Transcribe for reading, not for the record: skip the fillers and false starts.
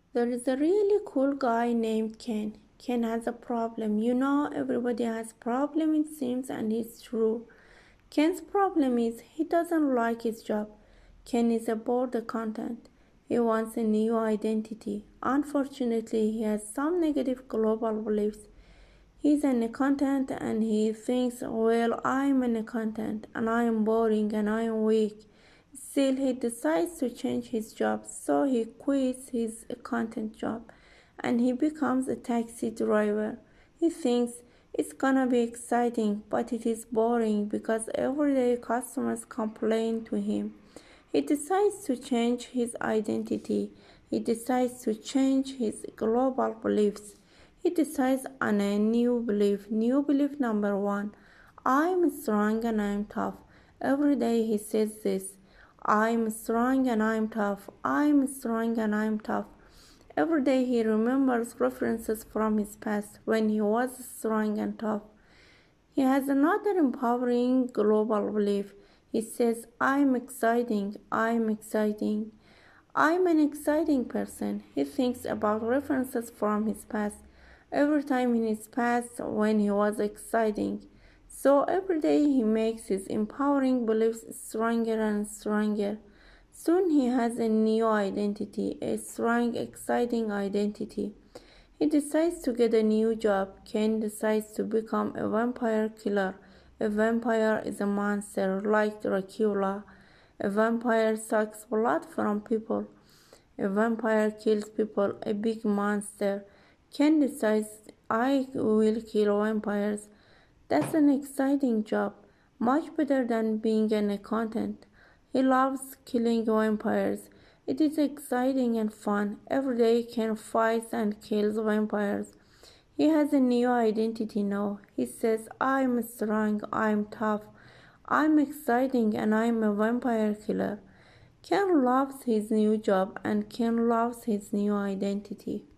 There is a really cool guy named Ken. Ken has a problem. You know, everybody has problem it seems, and it's true. Ken's problem is he doesn't like his job. Ken is a bored accountant. He wants a new identity. Unfortunately, he has some negative global beliefs. He's an accountant and he thinks, well, I'm an accountant and I am boring and I am weak. Still, he decides to change his job, so he quits his accountant job and he becomes a taxi driver. He thinks it's gonna be exciting, but it is boring because every day customers complain to him. He decides to change his identity. He decides to change his global beliefs. He decides on a new belief. New belief number one: I'm strong and I'm tough. Every day he says this: I'm strong and I'm tough. I'm strong and I'm tough. Every day he remembers references from his past when he was strong and tough. He has another empowering global belief. He says, I'm exciting, I'm exciting. I'm an exciting person. He thinks about references from his past, every time in his past when he was exciting. So every day he makes his empowering beliefs stronger and stronger. Soon he has a new identity, a strong, exciting identity. He decides to get a new job. Ken decides to become a vampire killer. A vampire is a monster like Dracula. A vampire sucks blood from people. A vampire kills people, a big monster. Ken decides, I will kill vampires. That's an exciting job, much better than being an accountant. He loves killing vampires. It is exciting and fun. Every day Ken fights and kills vampires. He has a new identity now. He says, I'm strong, I'm tough, I'm exciting, and I'm a vampire killer. Ken loves his new job and Ken loves his new identity.